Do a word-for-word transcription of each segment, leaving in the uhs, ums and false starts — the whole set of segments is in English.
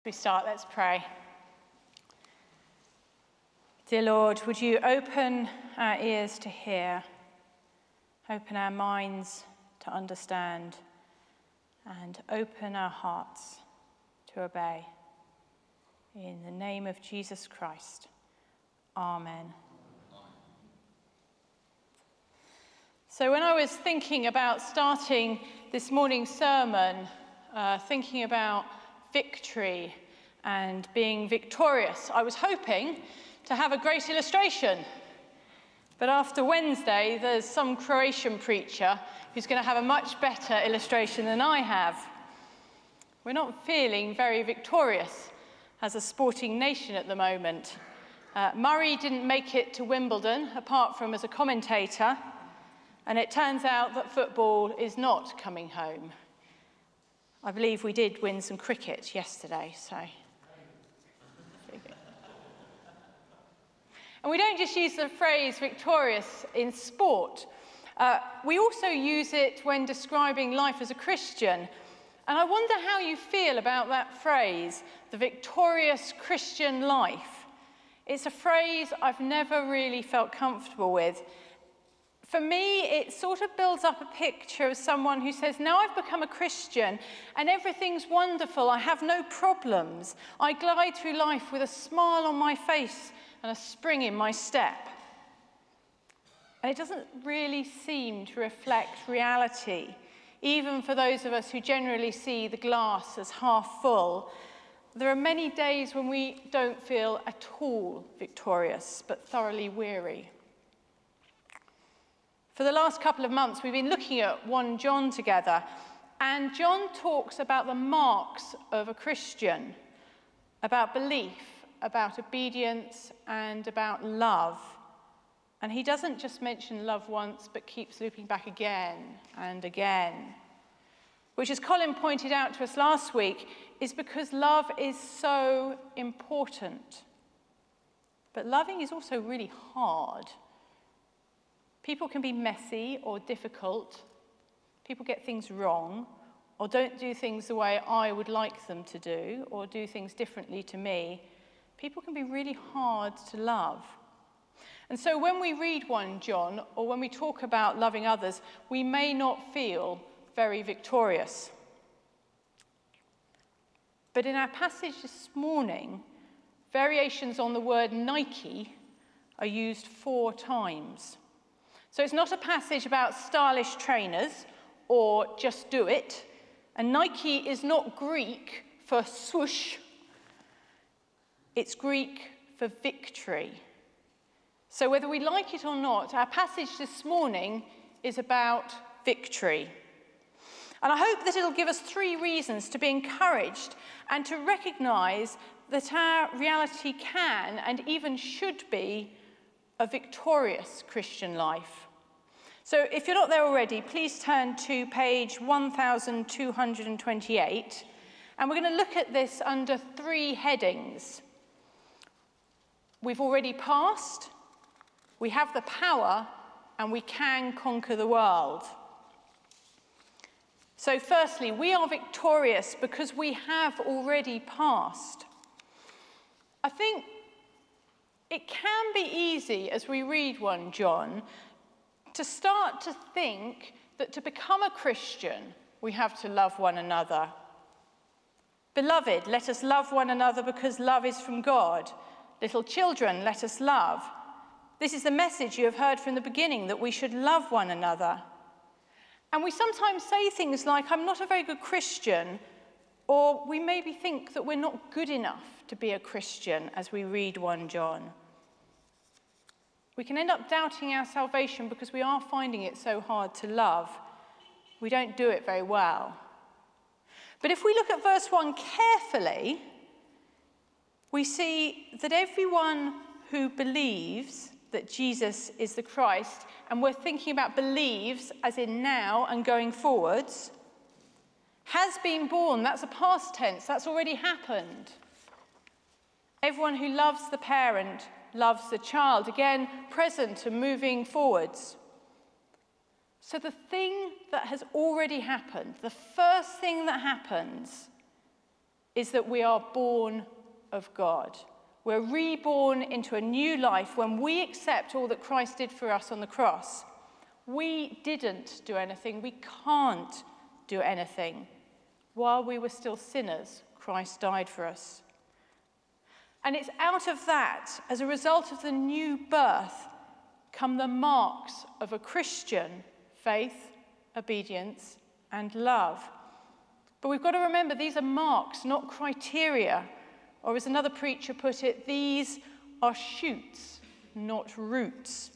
We start, let's pray. Dear Lord, would you open our ears to hear, open our minds to understand, and open our hearts to obey. In the name of Jesus Christ, Amen. So when I was thinking about starting this morning's sermon, uh, thinking about victory and being victorious, I was hoping to have a great illustration. But after Wednesday, there's some Croatian preacher who's going to have a much better illustration than I have. We're not feeling very victorious as a sporting nation at the moment. Uh, Murray didn't make it to Wimbledon, apart from as a commentator, and it turns out that football is not coming home. I believe we did win some cricket yesterday, so. And we don't just use the phrase victorious in sport. Uh, we also use it when describing life as a Christian. And I wonder how you feel about that phrase, the victorious Christian life. It's a phrase I've never really felt comfortable with. For me, it sort of builds up a picture of someone who says, now I've become a Christian and everything's wonderful, I have no problems. I glide through life with a smile on my face and a spring in my step. And it doesn't really seem to reflect reality, even for those of us who generally see the glass as half full. There are many days when we don't feel at all victorious, but thoroughly weary. For the last couple of months, we've been looking at First John together, and John talks about the marks of a Christian, about belief, about obedience, and about love. And he doesn't just mention love once, but keeps looping back again and again, which, as Colin pointed out to us last week, is because love is so important. But loving is also really hard. People can be messy or difficult. People get things wrong or don't do things the way I would like them to do or do things differently to me. People can be really hard to love. And so when we read First John or when we talk about loving others, we may not feel very victorious. But in our passage this morning, variations on the word Nike are used four times. So it's not a passage about stylish trainers or just do it. And Nike is not Greek for swoosh. It's Greek for victory. So whether we like it or not, our passage this morning is about victory. And I hope that it'll give us three reasons to be encouraged and to recognize that our reality can and even should be a victorious Christian life. So if you're not there already, please turn to page one thousand two hundred twenty-eight, and we're going to look at this under three headings. We've already passed, we have the power, and we can conquer the world. So firstly, we are victorious because we have already passed. I think it can be easy, as we read First John, to start to think that to become a Christian, we have to love one another. Beloved, let us love one another because love is from God. Little children, let us love. This is the message you have heard from the beginning, that we should love one another. And we sometimes say things like, I'm not a very good Christian, or we maybe think that we're not good enough to be a Christian as we read First John. We can end up doubting our salvation because we are finding it so hard to love. We don't do it very well. But if we look at verse one carefully, we see that everyone who believes that Jesus is the Christ, and we're thinking about believes as in now and going forwards, has been born. That's a past tense. That's already happened. Everyone who loves the parent loves the child, again, present and moving forwards. So the thing that has already happened, the first thing that happens, is that we are born of God. We're reborn into a new life when we accept all that Christ did for us on the cross. We didn't do anything. We can't do anything. While we were still sinners, Christ died for us. And it's out of that, as a result of the new birth, come the marks of a Christian: faith, obedience, and love. But we've got to remember, these are marks, not criteria. Or as another preacher put it, these are shoots, not roots.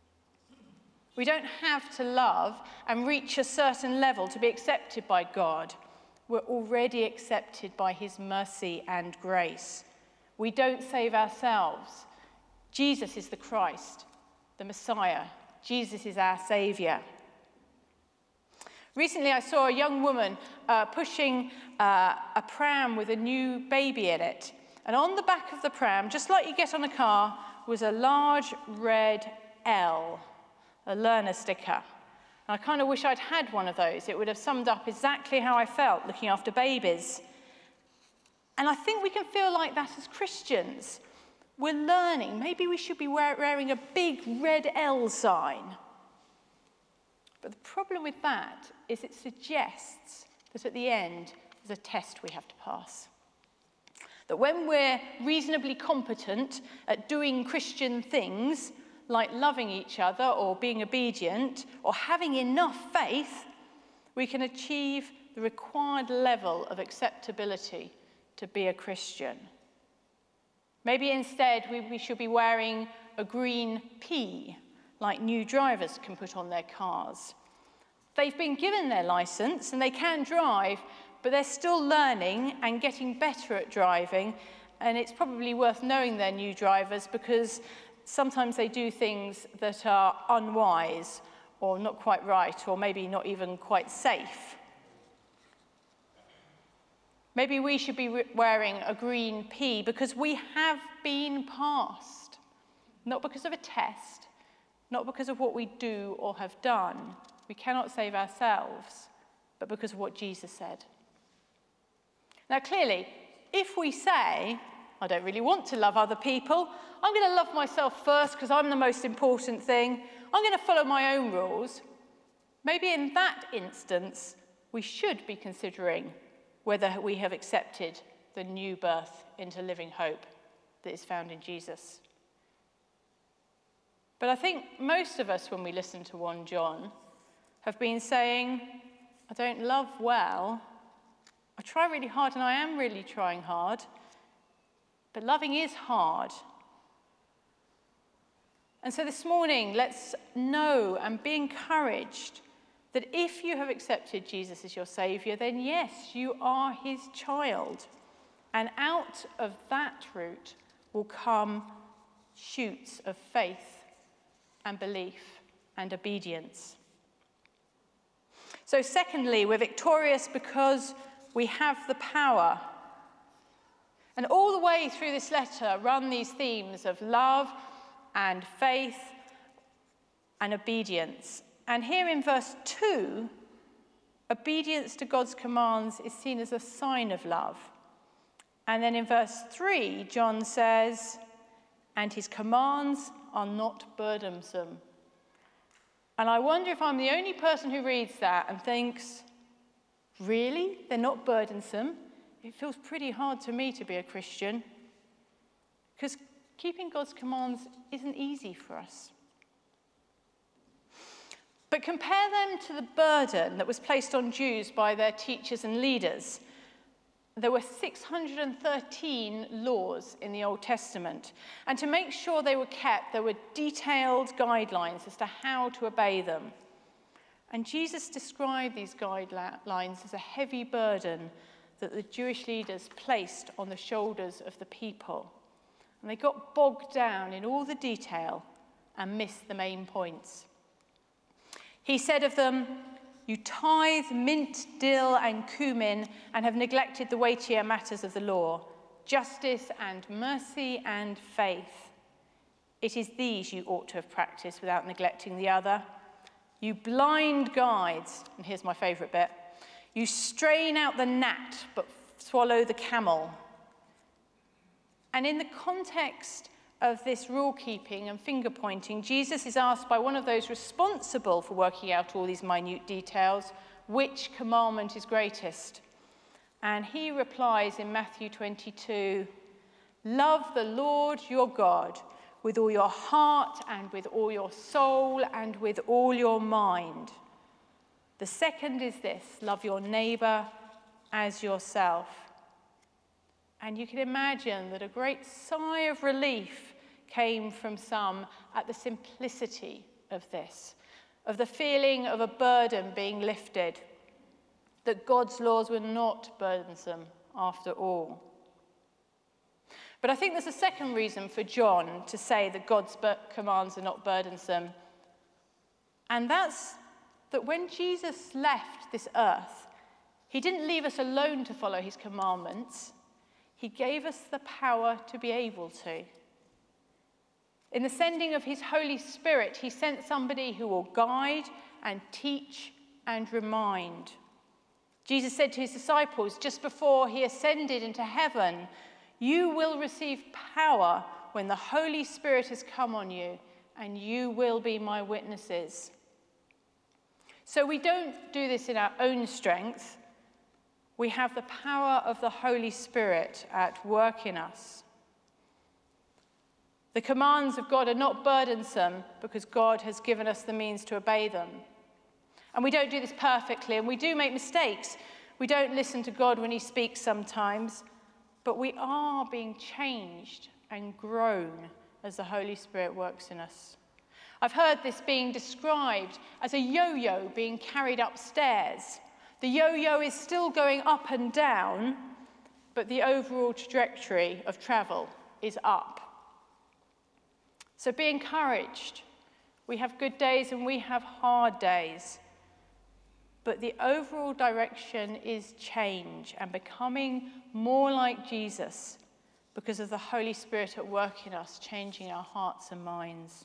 We don't have to love and reach a certain level to be accepted by God. We're already accepted by his mercy and grace. We don't save ourselves. Jesus is the Christ, the Messiah. Jesus is our Saviour. Recently, I saw a young woman uh, pushing uh, a pram with a new baby in it. And on the back of the pram, just like you get on a car, was a large red L, a learner sticker. And I kind of wish I'd had one of those. It would have summed up exactly how I felt looking after babies. And I think we can feel like that as Christians. We're learning. Maybe we should be wearing a big red L sign. But the problem with that is it suggests that at the end there's a test we have to pass. That when we're reasonably competent at doing Christian things, like loving each other or being obedient or having enough faith, we can achieve the required level of acceptability to be a Christian. Maybe instead we, we should be wearing a green P, like new drivers can put on their cars. They've been given their license and they can drive, but they're still learning and getting better at driving, and it's probably worth knowing they're new drivers because sometimes they do things that are unwise or not quite right or maybe not even quite safe. Maybe we should be wearing a green P because we have been passed, not because of a test, not because of what we do or have done. We cannot save ourselves, but because of what Jesus said. Now, clearly, if we say, I don't really want to love other people, I'm going to love myself first because I'm the most important thing, I'm going to follow my own rules, maybe in that instance, we should be considering whether we have accepted the new birth into living hope that is found in Jesus. But I think most of us, when we listen to First John, have been saying, I don't love well, I try really hard and I am really trying hard, but loving is hard. And so this morning, let's know and be encouraged that if you have accepted Jesus as your Saviour, then yes, you are his child. And out of that root will come shoots of faith and belief and obedience. So secondly, we're victorious because we have the power. And all the way through this letter run these themes of love and faith and obedience. And here in verse two, obedience to God's commands is seen as a sign of love. And then in verse three, John says, and his commands are not burdensome. And I wonder if I'm the only person who reads that and thinks, really? They're not burdensome? It feels pretty hard to me to be a Christian, because keeping God's commands isn't easy for us. But compare them to the burden that was placed on Jews by their teachers and leaders. There were six hundred thirteen laws in the Old Testament, and to make sure they were kept, there were detailed guidelines as to how to obey them. And Jesus described these guidelines as a heavy burden that the Jewish leaders placed on the shoulders of the people. And they got bogged down in all the detail and missed the main points. He said of them, you tithe mint, dill, and cumin, and have neglected the weightier matters of the law, justice and mercy and faith. It is these you ought to have practiced without neglecting the other. You blind guides, and here's my favourite bit, you strain out the gnat, but swallow the camel. And in the context of this rule keeping and finger pointing, Jesus is asked by one of those responsible for working out all these minute details, which commandment is greatest? And he replies in Matthew twenty-two, love the Lord your God with all your heart and with all your soul and with all your mind. The second is this, love your neighbor as yourself. And you can imagine that a great sigh of relief came from some at the simplicity of this, of the feeling of a burden being lifted, that God's laws were not burdensome after all. But I think there's a second reason for John to say that God's commands are not burdensome. And that's that when Jesus left this earth, he didn't leave us alone to follow his commandments. He gave us the power to be able to. In the sending of his Holy Spirit, he sent somebody who will guide and teach and remind. Jesus said to his disciples just before he ascended into heaven, you will receive power when the Holy Spirit has come on you, and you will be my witnesses. So we don't do this in our own strength. We have the power of the Holy Spirit at work in us. The commands of God are not burdensome because God has given us the means to obey them. And we don't do this perfectly, and we do make mistakes. We don't listen to God when he speaks sometimes, but we are being changed and grown as the Holy Spirit works in us. I've heard this being described as a yo-yo being carried upstairs. The yo-yo is still going up and down, but the overall trajectory of travel is up. So be encouraged. We have good days and we have hard days. But the overall direction is change and becoming more like Jesus because of the Holy Spirit at work in us, changing our hearts and minds.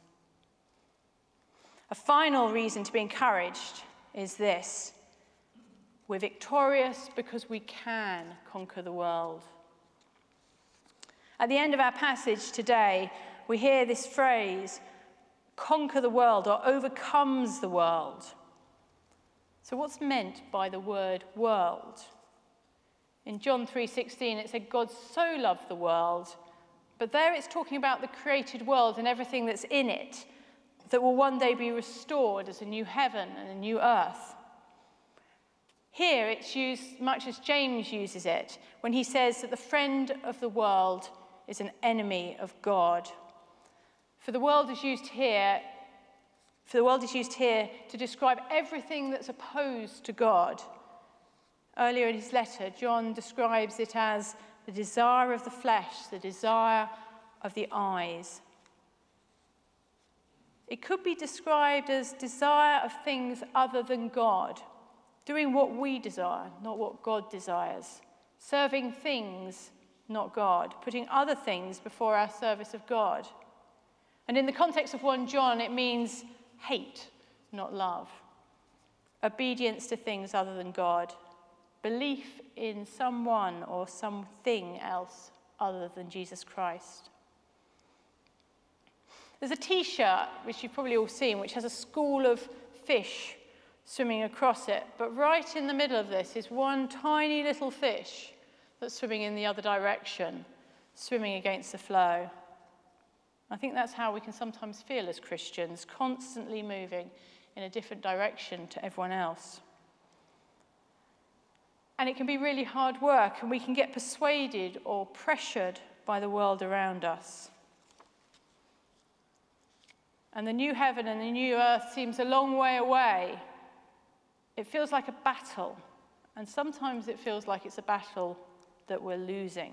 A final reason to be encouraged is this. We're victorious because we can conquer the world. At the end of our passage today, we hear this phrase, conquer the world or overcomes the world. So what's meant by the word world? In John three sixteen, it said God so loved the world, but there it's talking about the created world and everything that's in it that will one day be restored as a new heaven and a new earth. Here it's used much as James uses it when he says that the friend of the world is an enemy of God. For the world is used here For the world is used here to describe everything that's opposed to God. Earlier in his letter, John describes it as the desire of the flesh, the desire of the eyes. It could be described as desire of things other than God, doing what we desire, not what God desires, serving things, not God, putting other things before our service of God. And in the context of First John, it means hate, not love. Obedience to things other than God. Belief in someone or something else other than Jesus Christ. There's a t-shirt, which you've probably all seen, which has a school of fish swimming across it. But right in the middle of this is one tiny little fish that's swimming in the other direction, swimming against the flow. I think that's how we can sometimes feel as Christians, constantly moving in a different direction to everyone else. And it can be really hard work, and we can get persuaded or pressured by the world around us. And the new heaven and the new earth seems a long way away. It feels like a battle, and sometimes it feels like it's a battle that we're losing.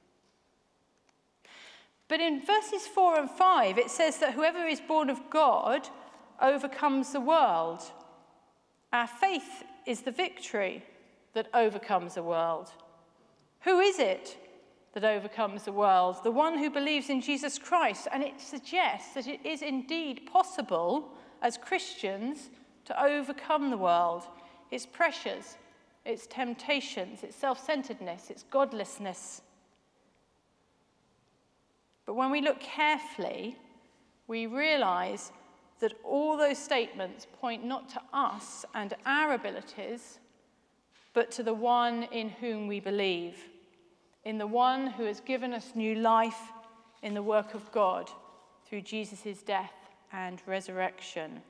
But in verses four and five, it says that whoever is born of God overcomes the world. Our faith is the victory that overcomes the world. Who is it that overcomes the world? The one who believes in Jesus Christ. And it suggests that it is indeed possible as Christians to overcome the world, its pressures, its temptations, its self-centeredness, its godlessness. But when we look carefully, we realize that all those statements point not to us and our abilities, but to the one in whom we believe, in the one who has given us new life in the work of God through Jesus' death and resurrection.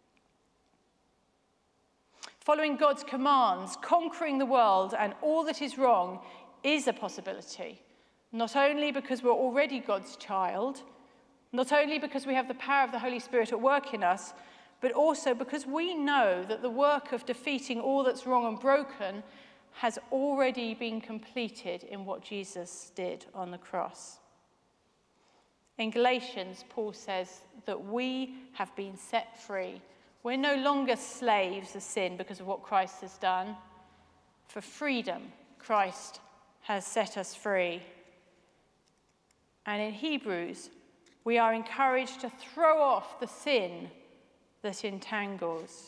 Following God's commands, conquering the world and all that is wrong is a possibility, not only because we're already God's child, not only because we have the power of the Holy Spirit at work in us, but also because we know that the work of defeating all that's wrong and broken has already been completed in what Jesus did on the cross. In Galatians, Paul says that we have been set free. We're no longer slaves of sin because of what Christ has done. For freedom, Christ has set us free. And in Hebrews, we are encouraged to throw off the sin that entangles.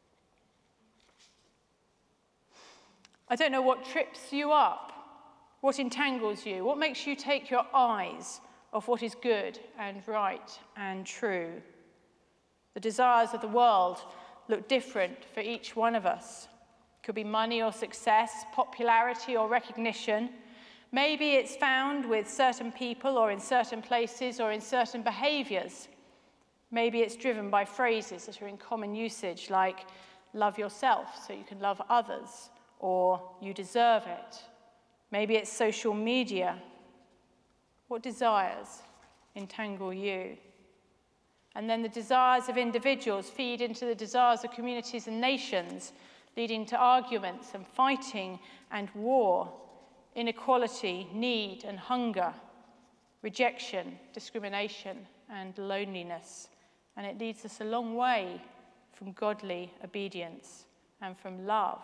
I don't know what trips you up, what entangles you, what makes you take your eyes off what is good and right and true. The desires of the world look different for each one of us. It could be money or success, popularity or recognition. Maybe it's found with certain people or in certain places or in certain behaviors. Maybe it's driven by phrases that are in common usage, like love yourself so you can love others, or you deserve it. Maybe it's social media. What desires entangle you? And then the desires of individuals feed into the desires of communities and nations, leading to arguments and fighting and war, inequality, need and hunger, rejection, discrimination and loneliness. And it leads us a long way from godly obedience and from love.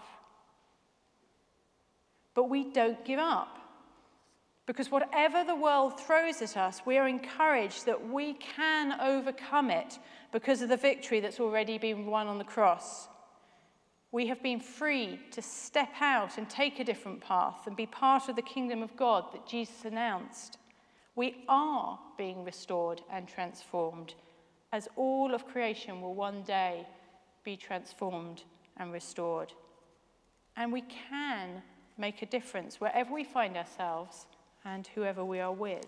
But we don't give up. Because whatever the world throws at us, we are encouraged that we can overcome it because of the victory that's already been won on the cross. We have been freed to step out and take a different path and be part of the kingdom of God that Jesus announced. We are being restored and transformed, as all of creation will one day be transformed and restored. And we can make a difference wherever we find ourselves and whoever we are with.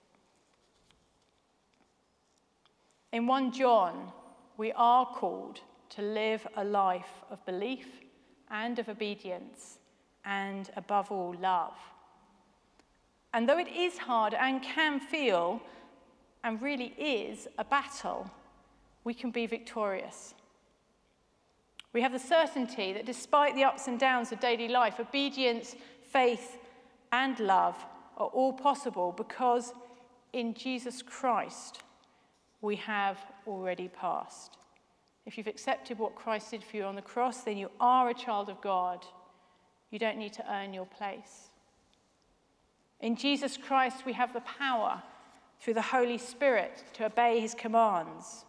In First John, we are called to live a life of belief and of obedience, and above all, love. And though it is hard and can feel, and really is, a battle, we can be victorious. We have the certainty that despite the ups and downs of daily life, obedience, faith, and love are all possible because in Jesus Christ we have already passed. If you've accepted what Christ did for you on the cross, then you are a child of God. You don't need to earn your place. In Jesus Christ we have the power through the Holy Spirit to obey his commands.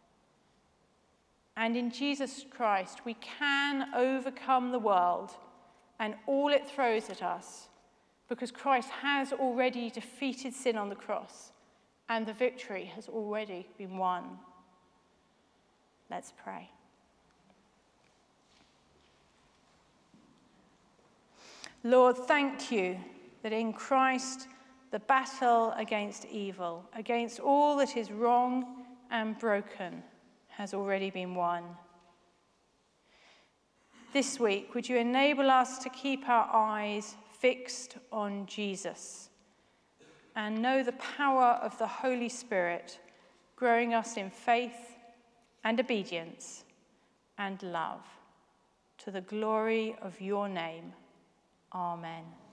And in Jesus Christ we can overcome the world and all it throws at us, because Christ has already defeated sin on the cross, and the victory has already been won. Let's pray. Lord, thank you that in Christ the battle against evil, against all that is wrong and broken, has already been won. This week, would you enable us to keep our eyes fixed on Jesus and know the power of the Holy Spirit growing us in faith and obedience and love, to the glory of your name. Amen.